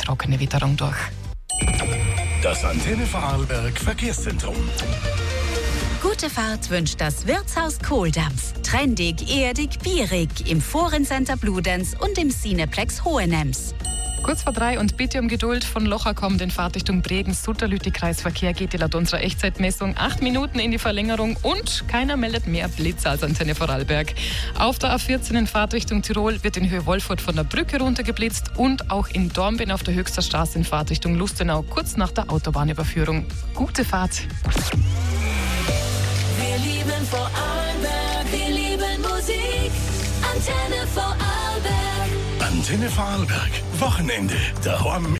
trockene Witterung durch. Das Antenne Vorarlberg Verkehrszentrum. Gute Fahrt wünscht das Wirtshaus Kohldampf. Trendig, erdig, bierig im Forencenter Bludenz und im Cineplex Hohenems. Kurz vor 3 und bitte um Geduld. Von Locherkomm in Fahrtrichtung Bregenz-Sutterlütti-Kreisverkehr geht die laut unserer Echtzeitmessung 8 Minuten in die Verlängerung und keiner meldet mehr Blitzer als Antenne Vorarlberg. Auf der A14 in Fahrtrichtung Tirol wird in Höhe Wolfurt von der Brücke runtergeblitzt und auch in Dornbirn auf der Höchster Straße in Fahrtrichtung Lustenau kurz nach der Autobahnüberführung. Gute Fahrt! Wir lieben Vorarlberg, wir lieben Musik. Antenne Vorarlberg. Antenne Vorarlberg. Wochenende. Daheim